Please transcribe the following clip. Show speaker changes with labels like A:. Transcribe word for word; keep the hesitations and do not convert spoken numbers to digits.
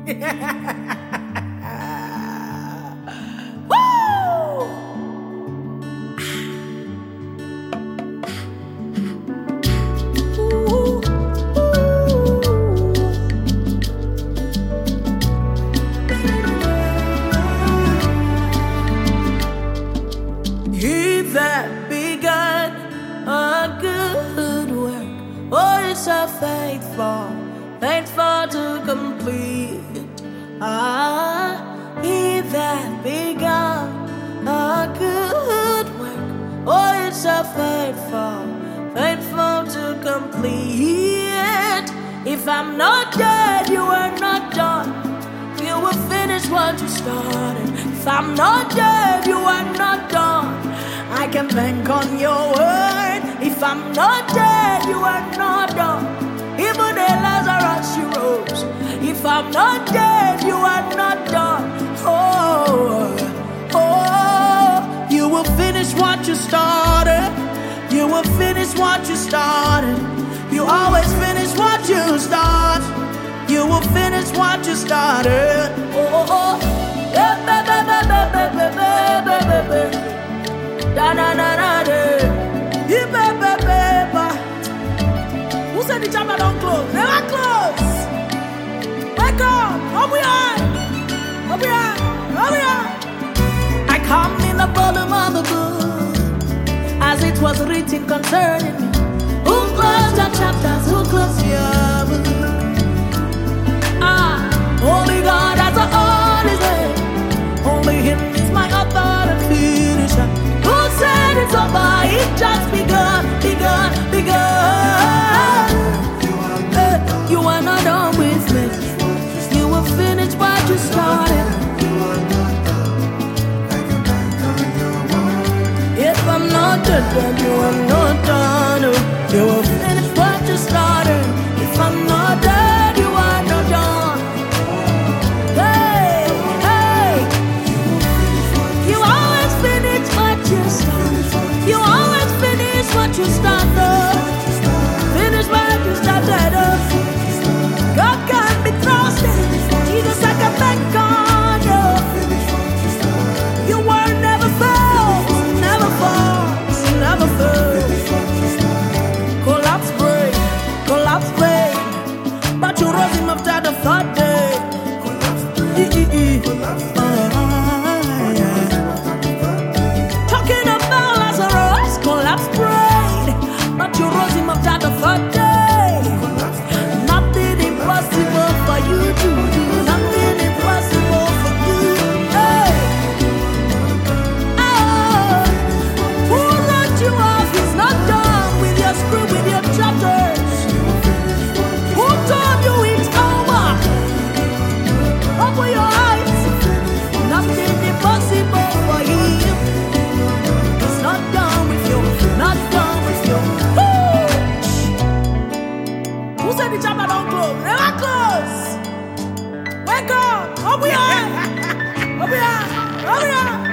A: He that begun a good work, oh, is a faithful, faithful to complete. Ah, he that begun a good work, oh, is a faithful, faithful to complete. If I'm not dead, you are not done. You will finish what you started. If I'm not dead, you are not done. I can bank on your word. If I'm not dead, you are not done. Even the Lazarus you rose. If I'm not dead, you are not done. Oh, oh, you will finish what you started. You will finish what you started. You always finish what you start. You will finish what you started. Oh, oh, oh. Yeah, baby, baby, baby, baby, baby. Da na na na de. Yeah, baby, baby. Who said the chapter don't close? Never close. Wake up. Up we are. Up we are. Up we are. I come in the bottom of the book, as it was written concerning me. Who closed the chapters? Who closed your book? Ah, only God has a holy name. Only Him is my author and finisher. Who said it's over? It just begun, begun, begun. Uh, you are not done with me. You will finish what you started. If I'm not done, then you are not done. You will finish what you started. If I'm not done, you are not done. Hey, hey. You always finish what you start. You always finish what you started. Finish what you started. God can be trusted. Jesus, I can bank on you. You were never fails, never falls, never fails. Collapse break, collapse break. But you rose him after the third day. Talking about Lazarus, collapse break. But you rose him after the third day. Nothing impossible for you to do. Nothing impossible for you. Hey. Oh. Who wrote you off? He's not done with your script, with your chapters. Who told you it's over? Open your eyes. Nothing impossible for Him. He's not done with you. Not done with you. Woo! Who said the chapter don't close? Never close. Wake up. Up we are. Up we are. Up we are.